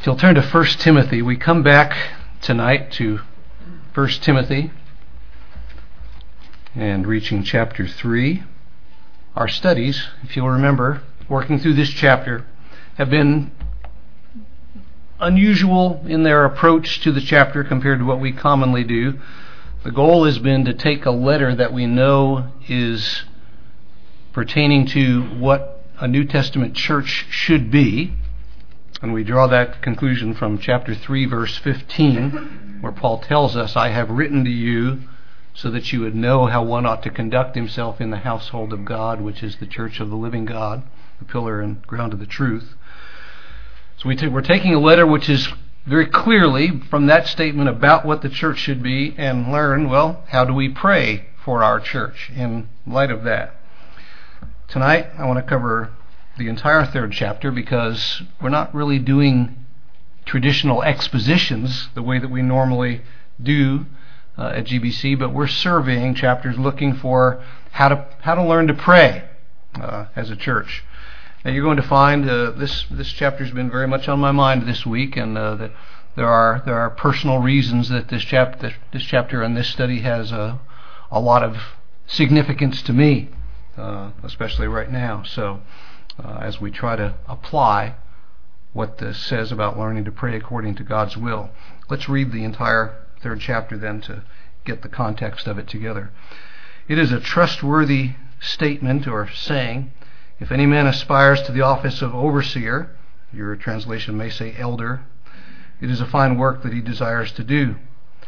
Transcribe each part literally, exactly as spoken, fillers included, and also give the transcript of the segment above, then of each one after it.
If you'll turn to First Timothy, we come back tonight to First Timothy and reaching chapter three. Our studies, if you'll remember, working through this chapter, have been unusual in their approach to the chapter compared to what we commonly do. The goal has been to take a letter that we know is pertaining to what a New Testament church should be, and we draw that conclusion from chapter three, verse fifteen, where Paul tells us, I have written to you so that you would know how one ought to conduct himself in the household of God, which is the church of the living God, the pillar and ground of the truth. So we t- we're taking a letter which is very clearly from that statement about what the church should be, and learn, well, how do we pray for our church in light of that? Tonight I want to cover the entire third chapter, because we're not really doing traditional expositions the way that we normally do uh, at G B C, but we're surveying chapters looking for how to how to learn to pray uh, as a church. Now you're going to find uh, this this chapter's been very much on my mind this week, and uh, that there are there are personal reasons that this chapter this chapter and this study has a a lot of significance to me, uh, especially right now. So. Uh, as we try to apply what this says about learning to pray according to God's will. Let's read the entire third chapter then to get the context of it together. It is a trustworthy statement or saying, if any man aspires to the office of overseer, your translation may say elder, it is a fine work that he desires to do.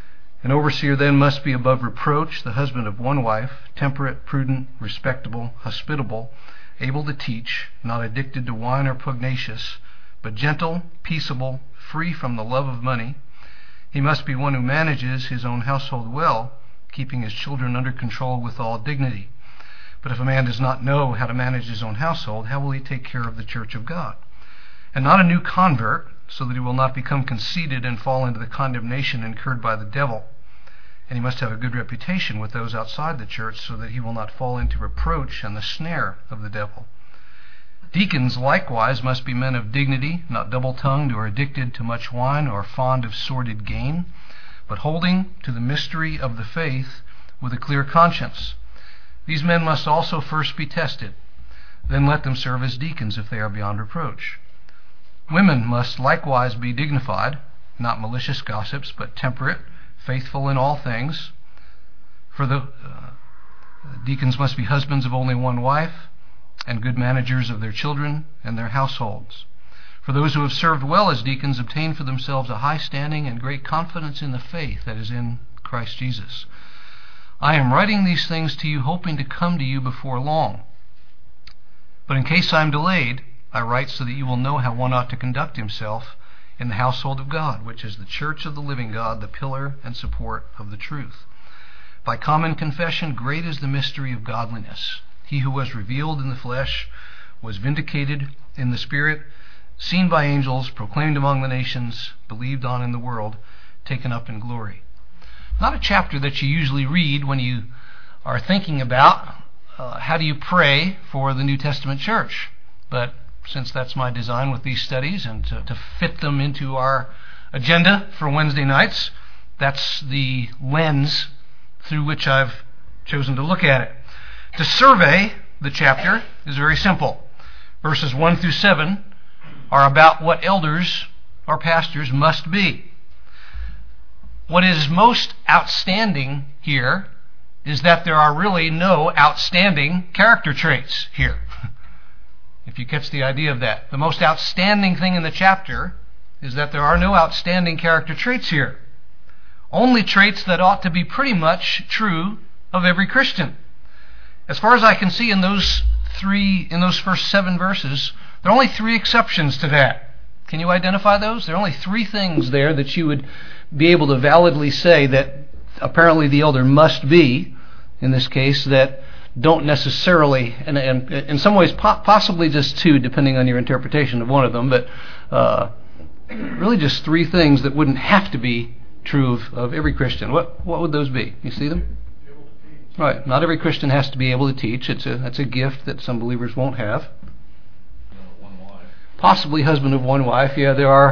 An overseer then must be above reproach, the husband of one wife, temperate, prudent, respectable, hospitable, able to teach, not addicted to wine or pugnacious, but gentle, peaceable, free from the love of money. He must be one who manages his own household well, keeping his children under control with all dignity. But if a man does not know how to manage his own household, how will he take care of the church of God? And not a new convert, so that he will not become conceited and fall into the condemnation incurred by the devil. And he must have a good reputation with those outside the church, so that he will not fall into reproach and the snare of the devil. Deacons likewise must be men of dignity, not double-tongued or addicted to much wine or fond of sordid gain, but holding to the mystery of the faith with a clear conscience. These men must also first be tested. Then let them serve as deacons if they are beyond reproach. Women must likewise be dignified, not malicious gossips, but temperate, faithful in all things. For the uh, deacons must be husbands of only one wife, and good managers of their children and their households. For those who have served well as deacons obtain for themselves a high standing and great confidence in the faith that is in Christ Jesus. I am writing these things to you, hoping to come to you before long. But in case I am delayed, I write so that you will know how one ought to conduct himself in the household of God, which is the church of the living God, the pillar and support of the truth. By common confession, great is the mystery of godliness. He who was revealed in the flesh was vindicated in the Spirit, seen by angels, proclaimed among the nations, believed on in the world, taken up in glory. Not a chapter that you usually read when you are thinking about uh, how do you pray for the New Testament church. But since that's my design with these studies, and to, to fit them into our agenda for Wednesday nights, that's the lens through which I've chosen to look at it. To survey the chapter is very simple. Verses one through seven are about what elders or pastors must be. What is most outstanding here is that there are really no outstanding character traits here. If you catch the idea of that. The most outstanding thing in the chapter is that there are no outstanding character traits here. Only traits that ought to be pretty much true of every Christian. As far as I can see in those three, in those first seven verses, there are only three exceptions to that. Can you identify those? There are only three things there that you would be able to validly say that apparently the elder must be, in this case, that don't necessarily, and, and in some ways po- possibly just two, depending on your interpretation of one of them, but uh, really just three things that wouldn't have to be true of, of every Christian. What what would those be? You see them? Right. Not every Christian has to be able to teach. It's a that's a gift that some believers won't have. Possibly husband of one wife. Yeah, there are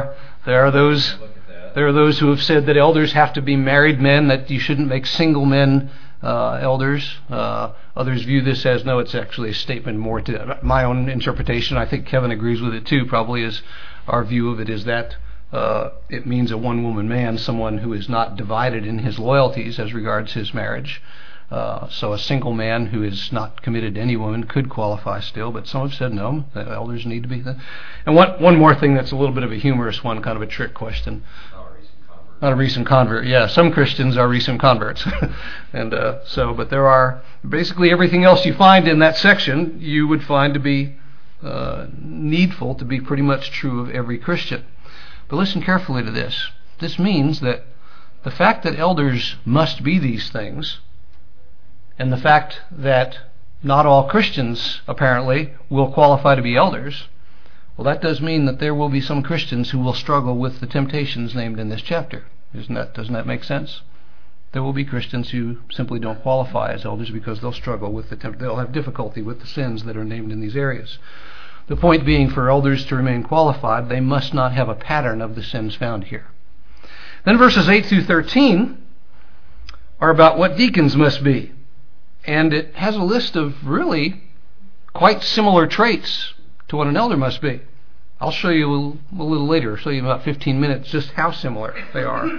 There are those there are those who have said that elders have to be married men, that you shouldn't make single men uh, elders. Uh, others view this as, no, it's actually a statement more to my own interpretation. I think Kevin agrees with it too, probably, is our view of it is that uh, it means a one-woman man, someone who is not divided in his loyalties as regards his marriage. Uh, so a single man who is not committed to any woman could qualify still, but some have said no, the elders need to be. The, and one, one more thing that's a little bit of a humorous one, kind of a trick question. Not a recent convert. Yeah, some Christians are recent converts. and uh, so, but there are basically everything else you find in that section you would find to be uh, needful to be pretty much true of every Christian. But listen carefully to this. This means that the fact that elders must be these things, and the fact that not all Christians, apparently, will qualify to be elders, well, that does mean that there will be some Christians who will struggle with the temptations named in this chapter. Isn't that, doesn't that make sense? There will be Christians who simply don't qualify as elders because they'll struggle with the temp- they'll have difficulty with the sins that are named in these areas. The point being, for elders to remain qualified, they must not have a pattern of the sins found here. Then verses eight through thirteen are about what deacons must be. And it has a list of really quite similar traits to what an elder must be. I'll show you a little later, I'll show you in about fifteen minutes just how similar they are.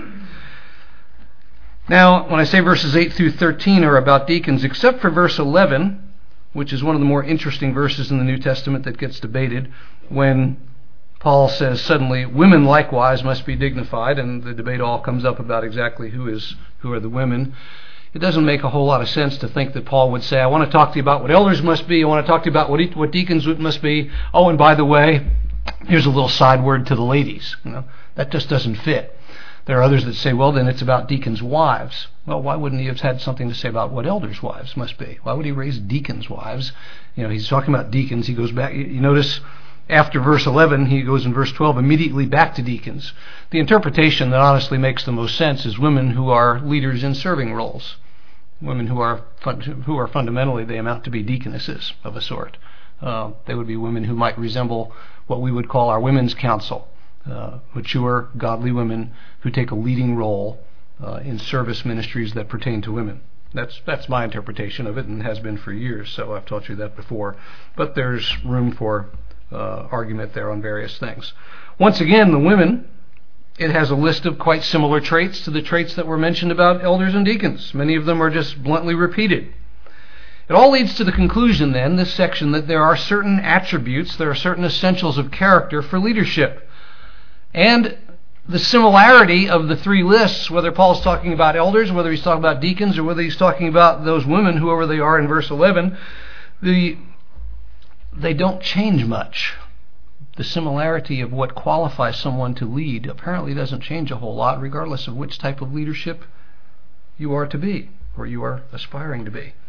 Now, when I say verses eight through thirteen are about deacons, except for verse eleven, which is one of the more interesting verses in the New Testament that gets debated, when Paul says suddenly women likewise must be dignified, and the debate all comes up about exactly who is who are the women. It doesn't make a whole lot of sense to think that Paul would say, I want to talk to you about what elders must be, I want to talk to you about what, e- what deacons must be. Oh, and by the way, here's a little side word to the ladies. You know, that just doesn't fit. There are others that say, well, then it's about deacons' wives. Well, why wouldn't he have had something to say about what elders' wives must be? Why would he raise deacons' wives? You know, he's talking about deacons. He goes back, you notice after verse eleven, he goes in verse twelve immediately back to deacons. The interpretation that honestly makes the most sense is women who are leaders in serving roles. Women who are fun, who are fundamentally, they amount to be deaconesses of a sort. Uh, they would be women who might resemble what we would call our women's council. Uh, mature, godly women who take a leading role uh, in service ministries that pertain to women. That's that's my interpretation of it, and has been for years, so I've taught you that before. But there's room for uh, argument there on various things. Once again, the women, it has a list of quite similar traits to the traits that were mentioned about elders and deacons. Many of them are just bluntly repeated. It all leads to the conclusion then, this section, that there are certain attributes, there are certain essentials of character for leadership. And the similarity of the three lists, whether Paul's talking about elders, whether he's talking about deacons, or whether he's talking about those women, whoever they are in verse eleven, the, they don't change much. The similarity of what qualifies someone to lead apparently doesn't change a whole lot, regardless of which type of leadership you are to be, or you are aspiring to be.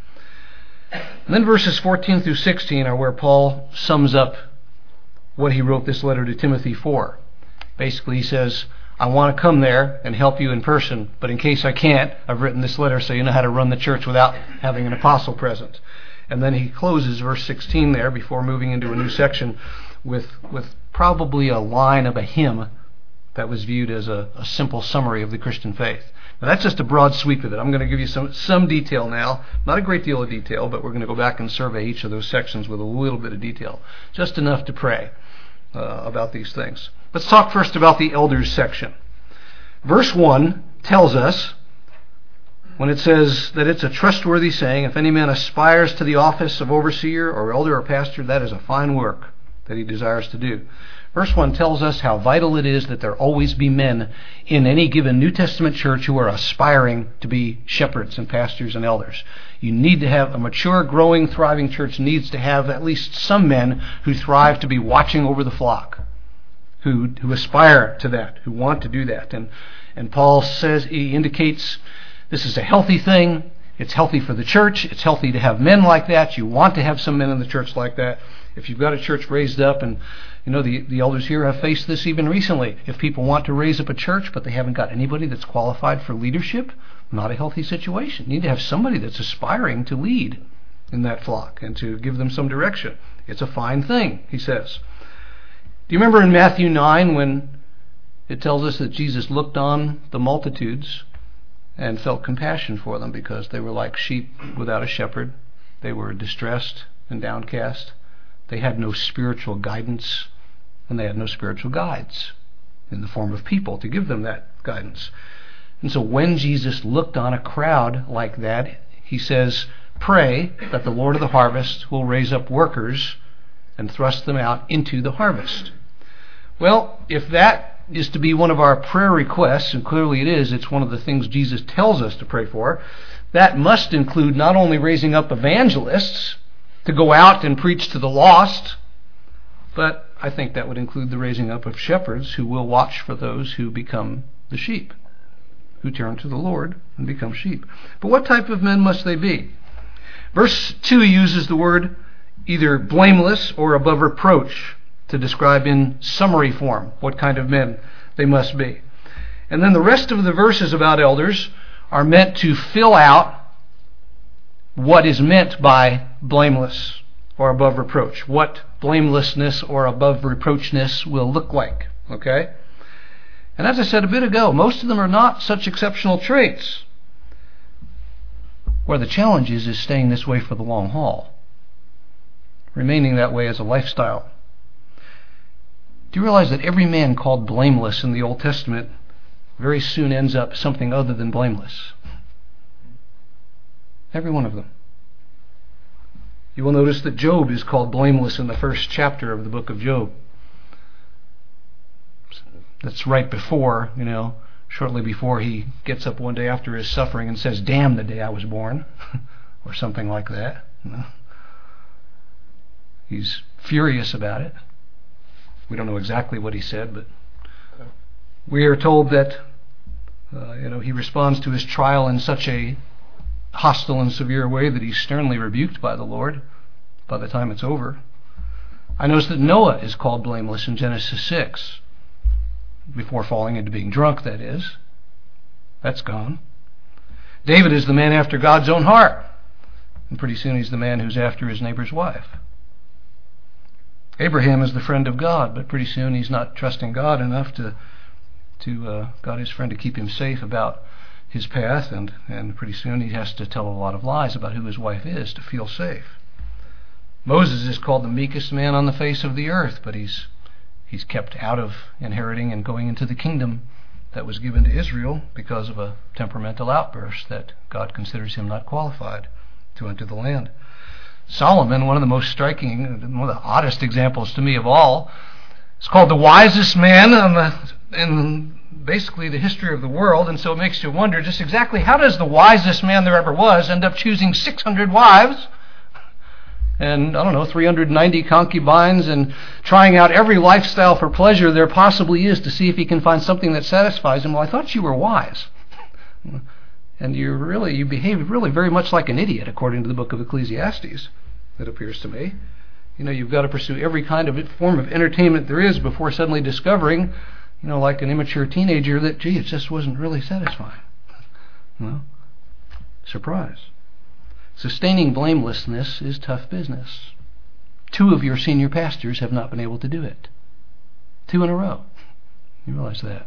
And then verses fourteen through sixteen are where Paul sums up what he wrote this letter to Timothy for. Basically, he says, I want to come there and help you in person, but in case I can't, I've written this letter so you know how to run the church without having an apostle present. And then he closes verse sixteen there, before moving into a new section, with with probably a line of a hymn that was viewed as a, a simple summary of the Christian faith. Now, that's just a broad sweep of it. I'm going to give you some, some detail now. Not a great deal of detail, but we're going to go back and survey each of those sections with a little bit of detail. Just enough to pray uh, about these things. Let's talk first about the elders section. Verse one tells us, when it says that it's a trustworthy saying, if any man aspires to the office of overseer or elder or pastor, that is a fine work that he desires to do. Verse one tells us how vital it is that there always be men in any given New Testament church who are aspiring to be shepherds and pastors and elders. You need to have a mature, growing, thriving church needs to have at least some men who thrive to be watching over the flock, who who aspire to that, who want to do that. And and Paul says, he indicates this is a healthy thing. It's healthy for the church. It's healthy to have men like that. You want to have some men in the church like that. If you've got a church raised up, and you know the, the elders here have faced this even recently. If people want to raise up a church, but they haven't got anybody that's qualified for leadership, not a healthy situation. You need to have somebody that's aspiring to lead in that flock and to give them some direction. It's a fine thing, he says. Do you remember in Matthew nine when it tells us that Jesus looked on the multitudes and felt compassion for them because they were like sheep without a shepherd. They were distressed and downcast. They had no spiritual guidance, and they had no spiritual guides in the form of people to give them that guidance. And so when Jesus looked on a crowd like that, he says, pray that the Lord of the harvest will raise up workers and thrust them out into the harvest. Well, if that is to be one of our prayer requests, and clearly it is, it's one of the things Jesus tells us to pray for, that must include not only raising up evangelists to go out and preach to the lost, but I think that would include the raising up of shepherds who will watch for those who become the sheep, who turn to the Lord and become sheep. But what type of men must they be? Verse two uses the word either blameless or above reproach to describe in summary form what kind of men they must be. And then the rest of the verses about elders are meant to fill out what is meant by blameless or above reproach, what blamelessness or above reproachness will look like. Okay? And as I said a bit ago, most of them are not such exceptional traits. Where the challenge is, is staying this way for the long haul, remaining that way as a lifestyle. Do you realize that every man called blameless in the Old Testament very soon ends up something other than blameless? Every one of them. You will notice that Job is called blameless in the first chapter of the book of Job. That's right before, you know, shortly before he gets up one day after his suffering and says, damn the day I was born, or something like that. You know? He's furious about it. We don't know exactly what he said, but we are told that uh, you know, he responds to his trial in such a hostile and severe way that he's sternly rebuked by the Lord by the time it's over. I notice that Noah is called blameless in Genesis six, before falling into being drunk, that is. That's gone. David is the man after God's own heart, and pretty soon he's the man who's after his neighbor's wife. Abraham is the friend of God, but pretty soon he's not trusting God enough to to uh, God his friend to keep him safe about his path, and, and pretty soon he has to tell a lot of lies about who his wife is to feel safe. Moses is called the meekest man on the face of the earth, but he's he's kept out of inheriting and going into the kingdom that was given to Israel because of a temperamental outburst that God considers him not qualified to enter the land. Solomon, one of the most striking, one of the oddest examples to me of all, is called the wisest man in, the, in basically the history of the world, and so it makes you wonder just exactly how does the wisest man there ever was end up choosing six hundred wives and, I don't know, three hundred ninety concubines and trying out every lifestyle for pleasure there possibly is to see if he can find something that satisfies him. Well, I thought you were wise. And you really, you behave really very much like an idiot, according to the book of Ecclesiastes, it appears to me. You know, you've got to pursue every kind of form of entertainment there is before suddenly discovering, you know, like an immature teenager, that, gee, it just wasn't really satisfying. Well, surprise. Sustaining blamelessness is tough business. Two of your senior pastors have not been able to do it. Two in a row. You realize that.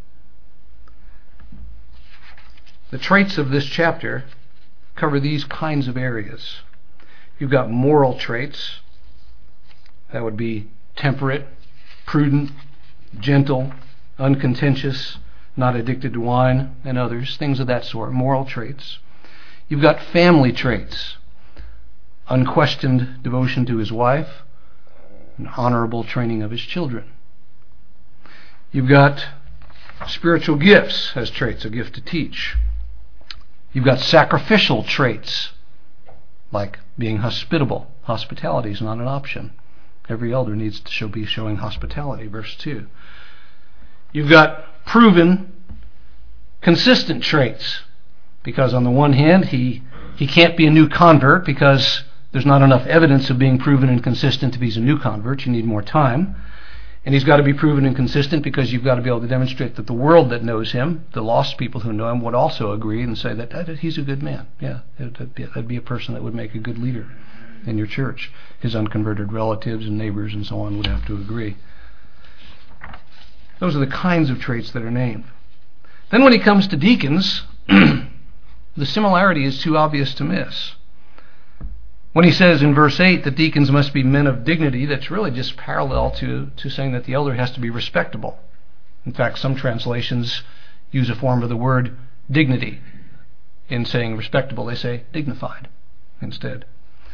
The traits of this chapter cover these kinds of areas. You've got moral traits. That would be temperate, prudent, gentle, uncontentious, not addicted to wine, and others, things of that sort, moral traits. You've got family traits. Unquestioned devotion to his wife, and honorable training of his children. You've got spiritual gifts as traits, a gift to teach. You've got sacrificial traits, like being hospitable. Hospitality is not an option. Every elder needs to show, be showing hospitality, verse two. You've got proven, consistent traits, because on the one hand, he, he can't be a new convert because there's not enough evidence of being proven and consistent if he's a new convert. You need more time. And he's got to be proven and consistent because you've got to be able to demonstrate that the world that knows him, the lost people who know him, would also agree and say that, that he's a good man. Yeah, that'd be, that'd be a person that would make a good leader in your church. His unconverted relatives and neighbors and so on would have to agree. Those are the kinds of traits that are named. Then when he comes to deacons, the similarity is too obvious to miss. When he says in verse eight that deacons must be men of dignity, that's really just parallel to, to saying that the elder has to be respectable. In fact, some translations use a form of the word dignity. In saying respectable, they say dignified instead.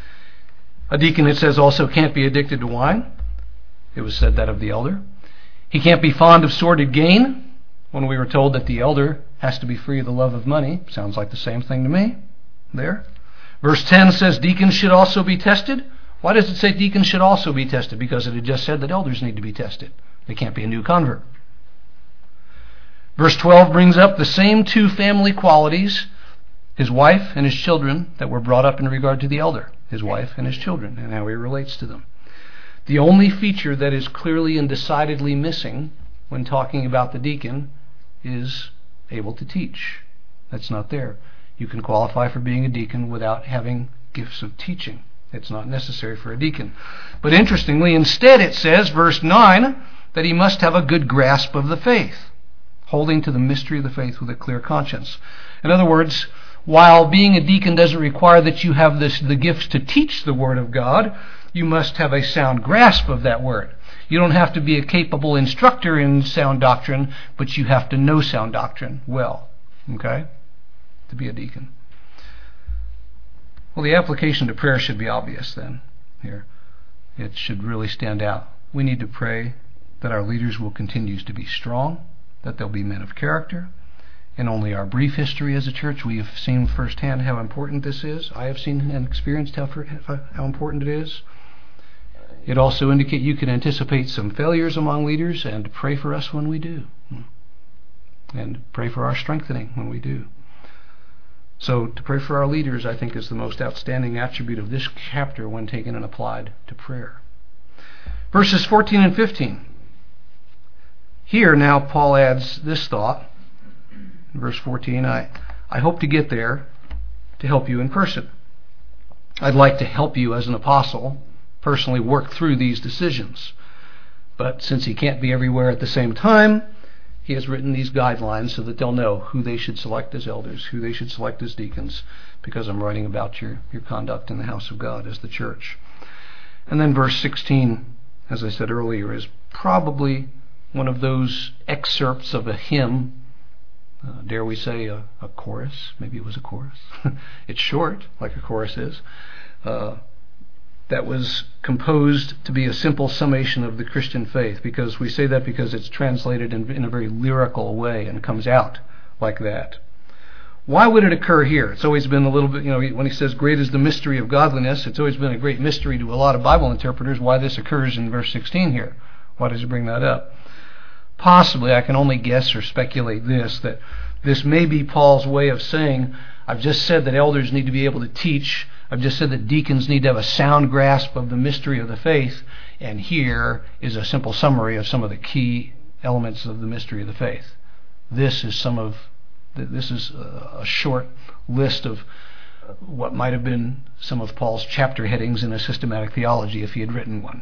A deacon, it says, also can't be addicted to wine. It was said that of the elder. He can't be fond of sordid gain. When we were told that the elder has to be free of the love of money, sounds like the same thing to me there. Verse ten says deacons should also be tested. Why does it say deacons should also be tested? Because it had just said that elders need to be tested. They can't be a new convert. Verse twelve brings up the same two family qualities, his wife and his children, that were brought up in regard to the elder, his wife and his children, and how he relates to them. The only feature that is clearly and decidedly missing when talking about the deacon is able to teach. That's not there. You can qualify for being a deacon without having gifts of teaching. It's not necessary for a deacon. But interestingly, instead it says, verse nine, that he must have a good grasp of the faith, holding to the mystery of the faith with a clear conscience. In other words, while being a deacon doesn't require that you have this, the gifts to teach the Word of God, you must have a sound grasp of that Word. You don't have to be a capable instructor in sound doctrine, but you have to know sound doctrine well, okay, to be a deacon. Well, the application to prayer should be obvious then here. It should really stand out. We need to pray that our leaders will continue to be strong, that they'll be men of character. In only our brief history as a church, we have seen firsthand how important this is. I have seen and experienced how, how important it is. It also indicates you can anticipate some failures among leaders and pray for us when we do. And pray for our strengthening when we do. So to pray for our leaders, I think, is the most outstanding attribute of this chapter when taken and applied to prayer. Verses fourteen and fifteen. Here now Paul adds this thought. In verse fourteen, I, I hope to get there to help you in person. I'd like to help you as an apostle personally work through these decisions. But since he can't be everywhere at the same time, he has written these guidelines so that they'll know who they should select as elders, who they should select as deacons, because I'm writing about your, your conduct in the house of God as the church. And then verse sixteen, as I said earlier, is probably one of those excerpts of a hymn, uh, dare we say a, a chorus, maybe it was a chorus. It's short, like a chorus is, uh, that was composed to be a simple summation of the Christian faith, because we say that because it's translated in, in a very lyrical way and comes out like that. Why would it occur here? It's always been a little bit, you know, when he says great is the mystery of godliness, it's always been a great mystery to a lot of Bible interpreters why this occurs in verse sixteen here. Why does he bring that up? Possibly, I can only guess or speculate this, that this may be Paul's way of saying, I've just said that elders need to be able to teach. I've just said that deacons need to have a sound grasp of the mystery of the faith. And here is a simple summary of some of the key elements of the mystery of the faith. This is some of, this is a short list of what might have been some of Paul's chapter headings in a systematic theology if he had written one.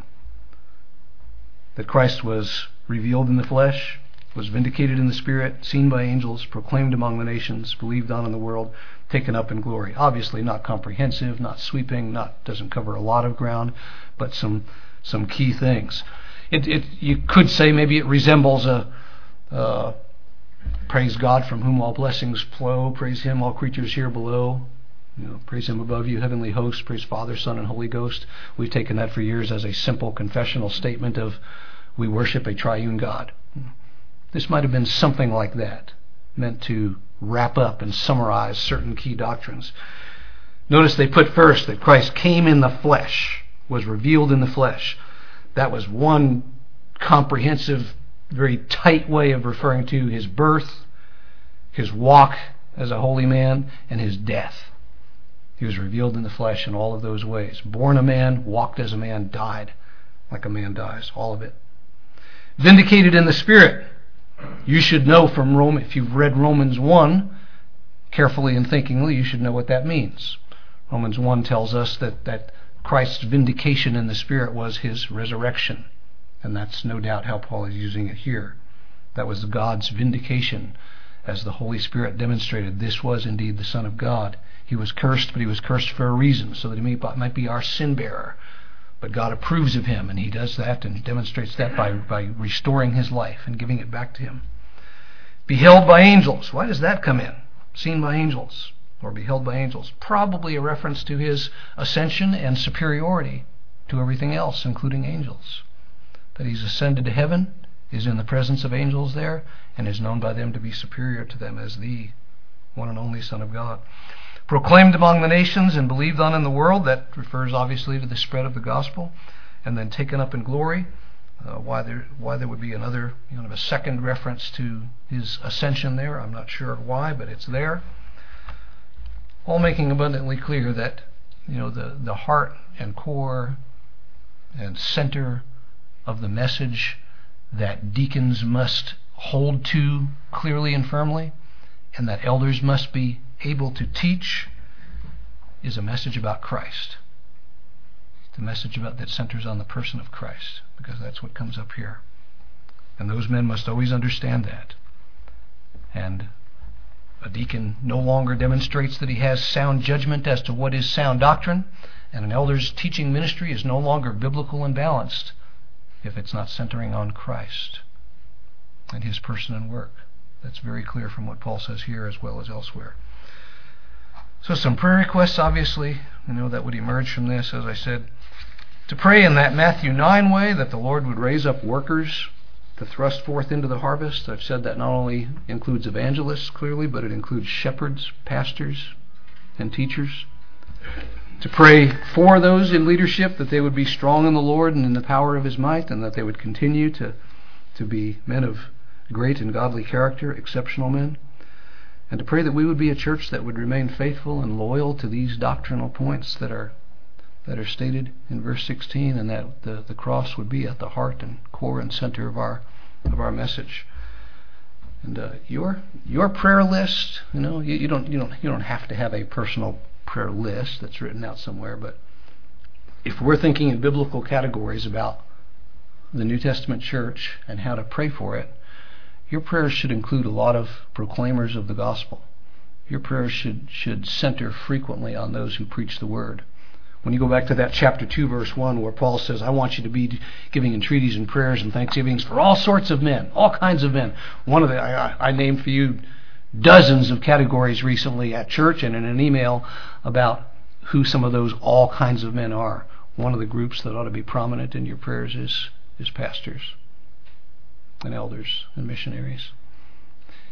That Christ was revealed in the flesh, was vindicated in the Spirit, seen by angels, proclaimed among the nations, believed on in the world, taken up in glory. Obviously not comprehensive, not sweeping, not doesn't cover a lot of ground, but some some key things. It, it you could say maybe it resembles a uh, praise God from whom all blessings flow, praise Him all creatures here below, you know, praise Him above you heavenly hosts, praise Father, Son, and Holy Ghost. We've taken that for years as a simple confessional statement of we worship a triune God. This might have been something like that, meant to wrap up and summarize certain key doctrines. Notice they put first that Christ came in the flesh, was revealed in the flesh. That was one comprehensive, very tight way of referring to his birth, his walk as a holy man, and his death. He was revealed in the flesh in all of those ways. Born a man, walked as a man, died like a man dies, all of it. Vindicated in the Spirit. You should know from Rome, if you've read Romans one carefully and thinkingly, you should know what that means. Romans one tells us that, that Christ's vindication in the Spirit was his resurrection. And that's no doubt how Paul is using it here. That was God's vindication, as the Holy Spirit demonstrated this was indeed the Son of God. He was cursed, but he was cursed for a reason, so that he might be our sin bearer. But God approves of him, and he does that and demonstrates that by, by restoring his life and giving it back to him. Beheld by angels. Why does that come in? Seen by angels, or beheld by angels. Probably a reference to his ascension and superiority to everything else, including angels. That he's ascended to heaven, is in the presence of angels there, and is known by them to be superior to them as the one and only Son of God. Proclaimed among the nations and believed on in the world. That refers obviously to the spread of the gospel. And then taken up in glory. Uh, why there why there would be another, you know, a second reference to his ascension there, I'm not sure why, but it's there. All making abundantly clear that, you know, the, the heart and core and center of the message that deacons must hold to clearly and firmly, and that elders must be able to teach, is a message about Christ. The message about that centers on the person of Christ, because that's what comes up here. And those men must always understand that. And a deacon no longer demonstrates that he has sound judgment as to what is sound doctrine, and an elder's teaching ministry is no longer biblical and balanced if it's not centering on Christ and his person and work. That's very clear from what Paul says here as well as elsewhere. So some prayer requests, obviously, you know, that would emerge from this, as I said. To pray in that Matthew nine way, that the Lord would raise up workers to thrust forth into the harvest. I've said that not only includes evangelists, clearly, but it includes shepherds, pastors, and teachers. To pray for those in leadership, that they would be strong in the Lord and in the power of his might, and that they would continue to, to be men of great and godly character, exceptional men. And to pray that we would be a church that would remain faithful and loyal to these doctrinal points that are that are stated in verse sixteen, and that the, the cross would be at the heart and core and center of our of our message. And uh, your your prayer list, you know, you, you don't you don't you don't have to have a personal prayer list that's written out somewhere, but if we're thinking in biblical categories about the New Testament church and how to pray for it, your prayers should include a lot of proclaimers of the gospel. Your prayers should should center frequently on those who preach the word. When you go back to that chapter two, verse one, where Paul says, I want you to be giving entreaties and prayers and thanksgivings for all sorts of men, all kinds of men. One of the, I, I named for you dozens of categories recently at church and in an email about who some of those all kinds of men are. One of the groups that ought to be prominent in your prayers is, is pastors and elders and missionaries.